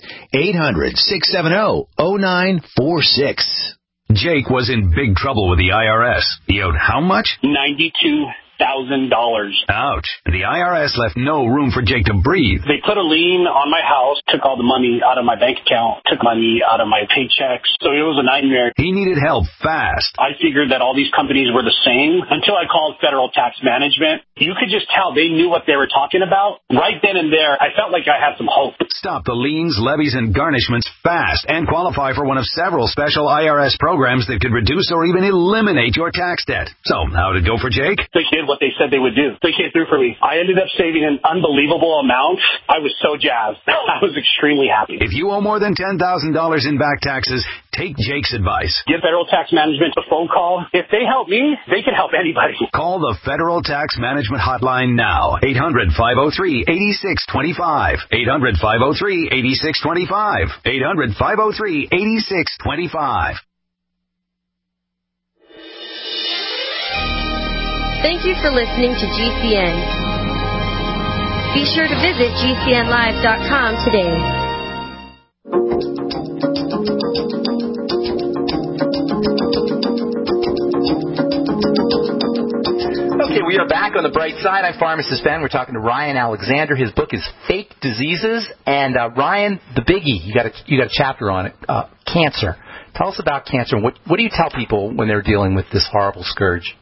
800-670-0946. Jake was in big trouble with the IRS. He owed how much? $92,000. Ouch. The IRS left no room for Jake to breathe. They put a lien on my house, took all the money out of my bank account, took money out of my paychecks. So it was a nightmare. He needed help fast. I figured that all these companies were the same until I called Federal Tax Management. You could just tell they knew what they were talking about. Right then and there, I felt like I had some hope. Stop the liens, levies, and garnishments fast and qualify for one of several special IRS programs that could reduce or even eliminate your tax debt. So, how'd it go for Jake? They did what they said they would do. They came through for me. I ended up saving an unbelievable amount. I was so jazzed. I was extremely happy. If you owe more than $10,000 in back taxes, take Jake's advice. Give Federal Tax Management a phone call. If they help me, they can help anybody. Call the Federal Tax Management Hotline now. 800-503-8625. 800-503-8625. 800-503-8625. Thank you for listening to GCN. Be sure to visit GCNlive.com today. Okay, we are back on the bright side. I'm Pharmacist Ben. We're talking to Ryan Alexander. His book is Fake Diseases. And Ryan, the biggie, you got a chapter on it, cancer. Tell us about cancer. What do you tell people when they're dealing with this horrible scourge?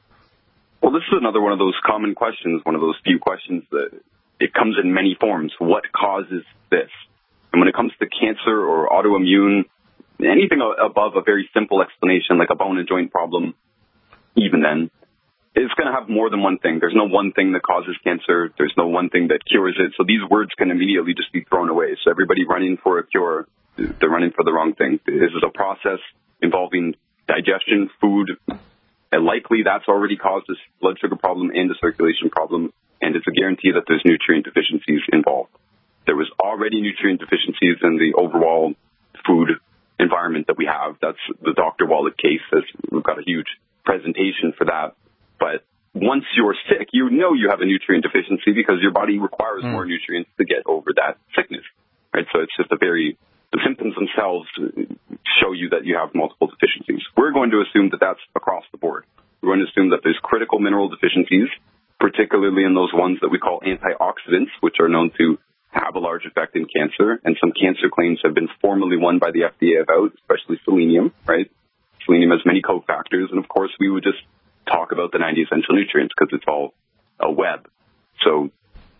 Well, this is another one of those common questions, one of those few questions that it comes in many forms. What causes this? And when it comes to cancer or autoimmune, anything above a very simple explanation like a bone and joint problem, even then, it's going to have more than one thing. There's no one thing that causes cancer. There's no one thing that cures it. So these words can immediately just be thrown away. So everybody running for a cure, they're running for the wrong thing. This is a process involving digestion, food, and likely that's already caused this blood sugar problem and a circulation problem, and it's a guarantee that there's nutrient deficiencies involved. There was already nutrient deficiencies in the overall food environment that we have. That's the Dr. Wallach case. We've got a huge presentation for that. But once you're sick, you know you have a nutrient deficiency because your body requires more nutrients to get over that sickness, right? So it's just the symptoms themselves show you that you have multiple deficiencies. We're going to assume that that's across the board. We're going to assume that there's critical mineral deficiencies, particularly in those ones that we call antioxidants, which are known to have a large effect in cancer. And some cancer claims have been formally won by the FDA about, especially selenium, right? Selenium has many cofactors. And of course, we would just talk about the 90 essential nutrients because it's all a web. So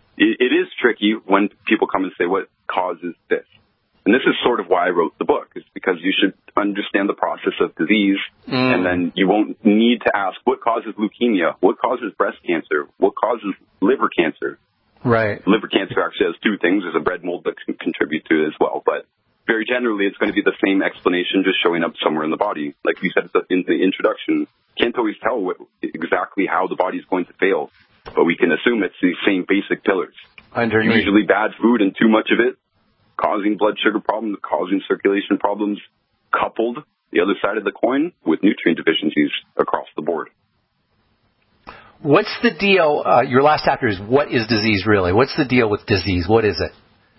it is tricky when people come and say, what causes this? And this is sort of why I wrote the book, is because you should understand the process of disease, and then you won't need to ask, what causes leukemia? What causes breast cancer? What causes liver cancer? Right. Liver cancer actually has two things. There's a bread mold that can contribute to it as well. But very generally, it's going to be the same explanation just showing up somewhere in the body. Like we said in the introduction, can't always tell exactly how the body's going to fail, but we can assume it's the same basic pillars. Underneath. Usually bad food and too much of it, causing blood sugar problems, causing circulation problems, coupled the other side of the coin with nutrient deficiencies across the board. What's the deal? Your last chapter is what is disease really? What's the deal with disease? What is it?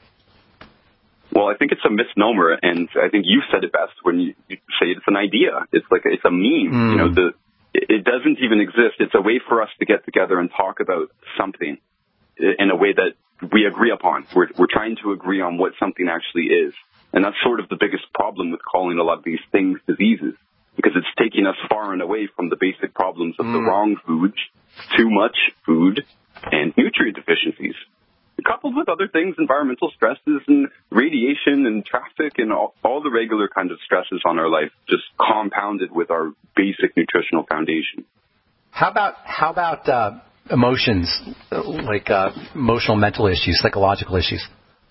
Well, I think it's a misnomer, and I think you said it best when you say it's an idea. It's like it's a meme. You know, it doesn't even exist. It's a way for us to get together and talk about something in a way that we agree upon. We're trying to agree on what something actually is. And that's sort of the biggest problem with calling a lot of these things diseases, because it's taking us far and away from the basic problems of the wrong foods, too much food, and nutrient deficiencies. Coupled with other things, environmental stresses and radiation and traffic and all the regular kind of stresses on our life, just compounded with our basic nutritional foundation. How about emotions, like emotional, mental issues, psychological issues?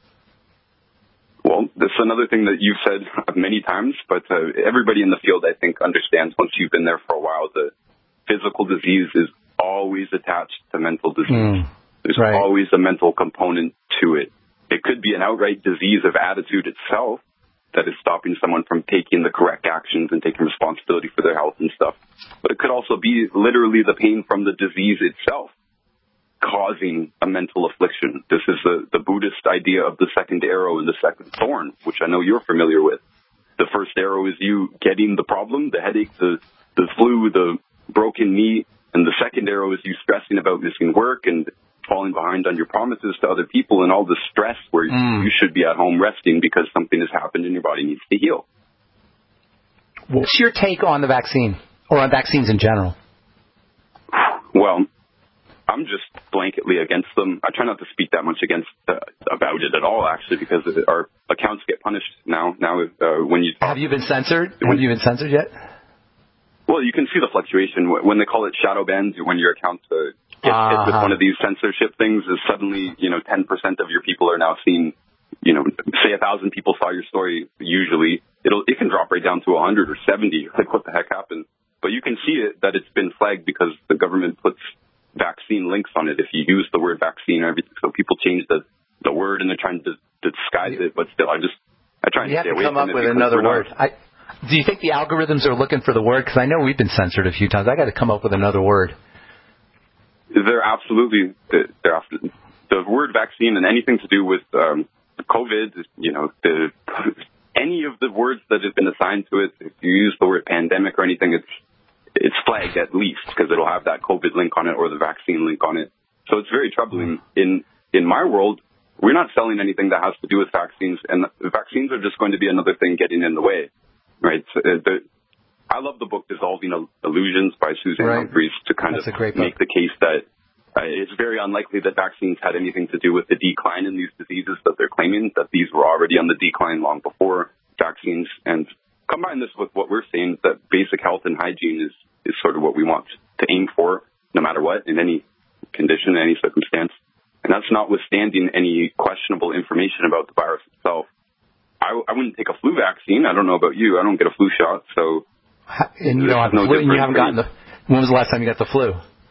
Well, this is another thing that you've said many times, but everybody in the field, I think, understands once you've been there for a while, that physical disease is always attached to mental disease. There's always a mental component to it. It could be an outright disease of attitude itself that is stopping someone from taking the correct actions and taking responsibility for their health and stuff. But it could also be literally the pain from the disease itself causing a mental affliction. This is the Buddhist idea of the second arrow and the second thorn, which I know you're familiar with. The first arrow is you getting the problem, the headache, the flu, the broken knee, and the second arrow is you stressing about missing work and falling behind on your promises to other people and all the stress where you should be at home resting because something has happened and your body needs to heal. What's your take on the vaccine, or on vaccines in general? Well, I'm just blanketly against them. I try not to speak that much about it at all, actually, because our accounts get punished now. When you have you been censored? Have you been censored yet? Well, you can see the fluctuation when they call it shadow bans. When your account gets hit with one of these censorship things, is suddenly 10% of your people are now seeing. Say 1,000 people saw your story. Usually, it can drop right down to 100 or 70. Like, what the heck happened? But you can see it that it's been flagged because the government puts vaccine links on it if you use the word vaccine or everything. So people change the word and they're trying to disguise it, but still, I try to stay away from it. You have to come up with another word. Do you think the algorithms are looking for the word? Because I know we've been censored a few times. I got to come up with another word. They're absolutely the word vaccine and anything to do with COVID. Any of the words that have been assigned to it. If you use the word pandemic or anything, it's flagged at least because it'll have that COVID link on it or the vaccine link on it. So it's very troubling. In my world, we're not selling anything that has to do with vaccines, and the vaccines are just going to be another thing getting in the way. Right. I love the book Dissolving Illusions by Suzanne Humphries to kind of make the case that it's very unlikely that vaccines had anything to do with the decline in these diseases that they're claiming, that these were already on the decline long before vaccines. And combine this with what we're saying, that basic health and hygiene is sort of what we want to aim for, no matter what, in any condition, in any circumstance. And that's notwithstanding any questionable information about the virus itself. I wouldn't take a flu vaccine. I don't know about you. I don't get a flu shot, so. And you don't have flu, and you haven't gotten when was the last time you got the flu?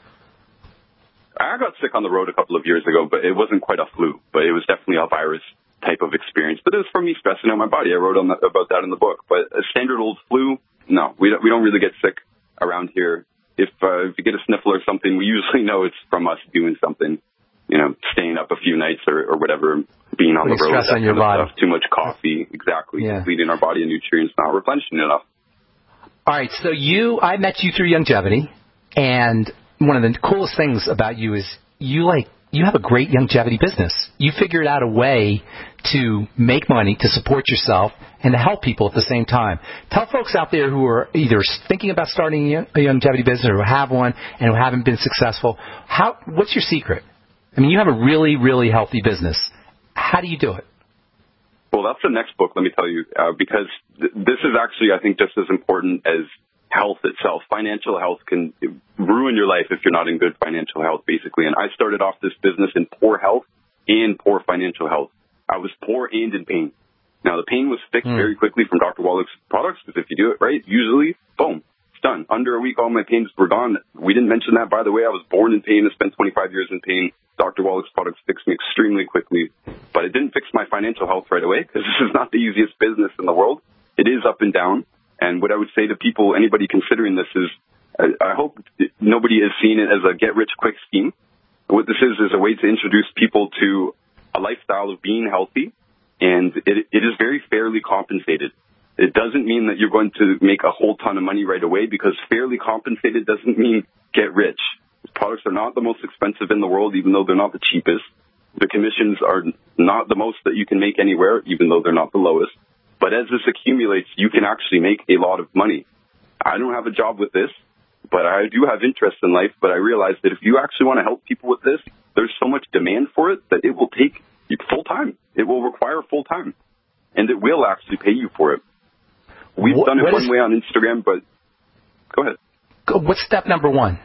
I got sick on the road a couple of years ago, but it wasn't quite a flu, but it was definitely a virus type of experience. But it was from me stressing out my body. I wrote about that in the book. But a standard old flu, no, we don't really get sick around here. If you get a sniffle or something, we usually know it's from us doing something. Staying up a few nights or whatever, being on the road, stress on your body. Stuff, too much coffee, depleting our body of nutrients, not replenishing enough. All right, so I met you through Youngevity, and one of the coolest things about you is you have a great longevity business. You figured out a way to make money, to support yourself, and to help people at the same time. Tell folks out there who are either thinking about starting a longevity business or who have one and who haven't been successful, what's your secret? I mean, you have a really, really healthy business. How do you do it? Well, that's the next book, let me tell you, because this is actually, I think, just as important as health itself. Financial health can ruin your life if you're not in good financial health, basically. And I started off this business in poor health and poor financial health. I was poor and in pain. Now, the pain was fixed very quickly from Dr. Wallach's products, because if you do it right, usually, boom, it's done. Under a week, all my pains were gone. We didn't mention that, by the way. I was born in pain. I spent 25 years in pain. Dr. Wallach's products fixed me extremely quickly. But it didn't fix my financial health right away, because this is not the easiest business in the world. It is up and down. And what I would say to people, anybody considering this is, I hope nobody is seeing it as a get-rich-quick scheme. What this is a way to introduce people to a lifestyle of being healthy, and it is very fairly compensated. It doesn't mean that you're going to make a whole ton of money right away, because fairly compensated doesn't mean get rich. These products are not the most expensive in the world, even though they're not the cheapest. The commissions are not the most that you can make anywhere, even though they're not the lowest. But as this accumulates, you can actually make a lot of money. I don't have a job with this, but I do have interest in life. But I realized that if you actually want to help people with this, there's so much demand for it that it will take full time. It will require full time, and it will actually pay you for it. We've done it one way on Instagram, but go ahead. What's step number one?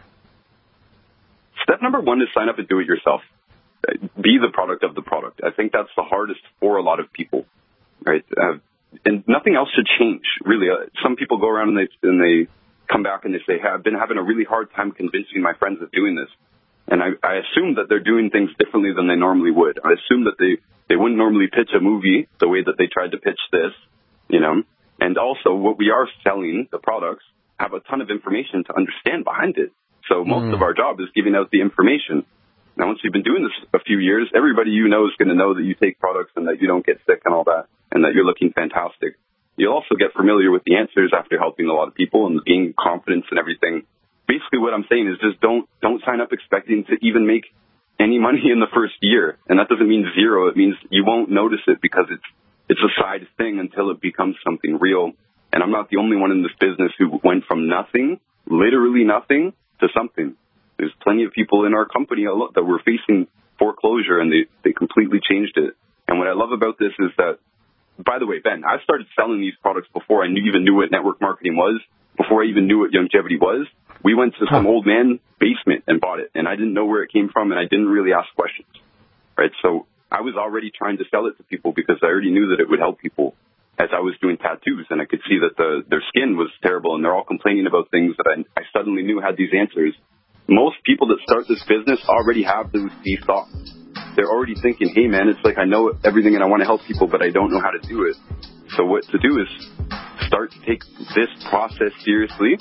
Step number one is sign up and do it yourself. Be the product of the product. I think that's the hardest for a lot of people, right? And nothing else should change, really. Some people go around and they come back and they say, hey, I've been having a really hard time convincing my friends of doing this. And I assume that they're doing things differently than they normally would. I assume that they wouldn't normally pitch a movie the way that they tried to pitch this, you know. And also what we are selling, the products, have a ton of information to understand behind it. So most of our job is giving out the information. Now, once you've been doing this a few years, everybody you know is going to know that you take products and that you don't get sick and all that, and that you're looking fantastic. You'll also get familiar with the answers after helping a lot of people and gain confidence and everything. Basically, what I'm saying is just don't sign up expecting to even make any money in the first year. And that doesn't mean zero. It means you won't notice it because it's a side thing until it becomes something real. And I'm not the only one in this business who went from nothing, literally nothing, to something. There's plenty of people in our company that were facing foreclosure, and they completely changed it. And what I love about this is that, by the way, Ben, I started selling these products before I even knew what network marketing was, before I even knew what longevity was. We went to some old man basement and bought it, and I didn't know where it came from, and I didn't really ask questions, right? So I was already trying to sell it to people because I already knew that it would help people as I was doing tattoos, and I could see that their skin was terrible, and they're all complaining about things that I suddenly knew had these answers. Most people that start this business already have these thoughts. They're already thinking, hey, man, it's like I know everything and I want to help people, but I don't know how to do it. So what to do is start to take this process seriously.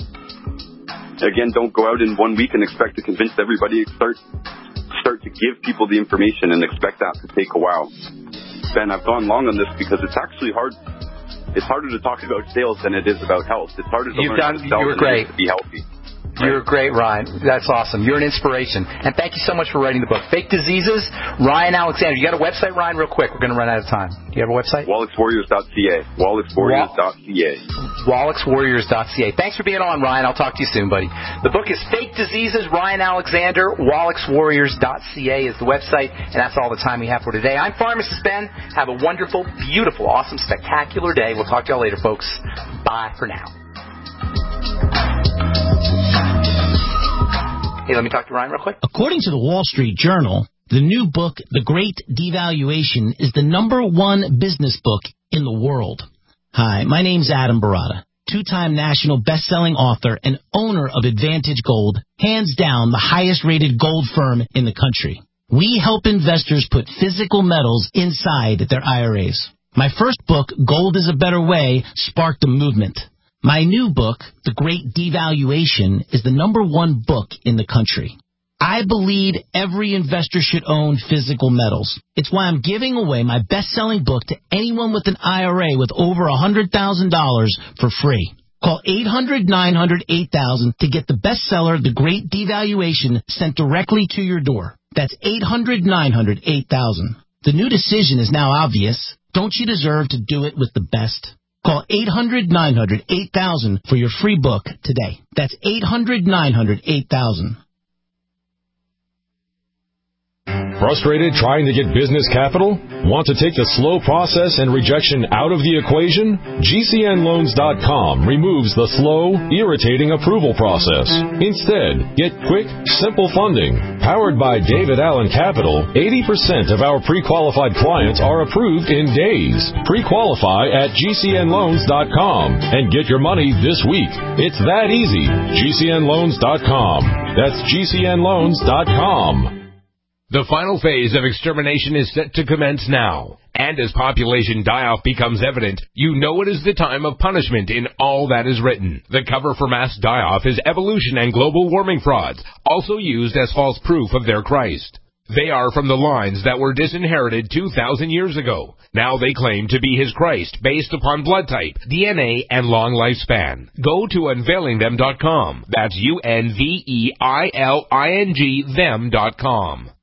Again, don't go out in 1 week and expect to convince everybody. Start to give people the information and expect that to take a while. Ben, I've gone long on this because it's actually hard. It's harder to talk about sales than it is about health. It's harder to learn how to sell than it is to be healthy. You're great, Ryan. That's awesome. You're an inspiration. And thank you so much for writing the book. Fake Diseases, Ryan Alexander. You got a website, Ryan, real quick? We're going to run out of time. Do you have a website? WallachsWarriors.ca. WallachsWarriors.ca. WallachsWarriors.ca. Thanks for being on, Ryan. I'll talk to you soon, buddy. The book is Fake Diseases, Ryan Alexander. WallachsWarriors.ca is the website. And that's all the time we have for today. I'm Pharmacist Ben. Have a wonderful, beautiful, awesome, spectacular day. We'll talk to y'all later, folks. Bye for now. Hey, let me talk to Ryan real quick. According to the Wall Street Journal, the new book, The Great Devaluation, is the #1 business book in the world. Hi, my name's Adam Barata, two-time national best-selling author and owner of Advantage Gold, hands down the highest-rated gold firm in the country. We help investors put physical metals inside their IRAs. My first book, Gold is a Better Way, sparked a movement. My new book, The Great Devaluation, is the #1 book in the country. I believe every investor should own physical metals. It's why I'm giving away my best-selling book to anyone with an IRA with over $100,000 for free. Call 800-900-8000 to get the bestseller, The Great Devaluation, sent directly to your door. That's 800-900-8000. The new decision is now obvious. Don't you deserve to do it with the best? Call 800-900-8000 for your free book today. That's 800-900-8000. Frustrated trying to get business capital? Want to take the slow process and rejection out of the equation? GCNLoans.com removes the slow, irritating approval process. Instead, get quick, simple funding. Powered by David Allen Capital, 80% of our pre-qualified clients are approved in days. Pre-qualify at GCNLoans.com and get your money this week. It's that easy. GCNLoans.com. That's GCNLoans.com. The final phase of extermination is set to commence now. And as population die-off becomes evident, you know it is the time of punishment in all that is written. The cover for mass die-off is evolution and global warming frauds, also used as false proof of their Christ. They are from the lines that were disinherited 2,000 years ago. Now they claim to be his Christ based upon blood type, DNA, and long lifespan. Go to unveilingthem.com. That's UNVEILING them.com.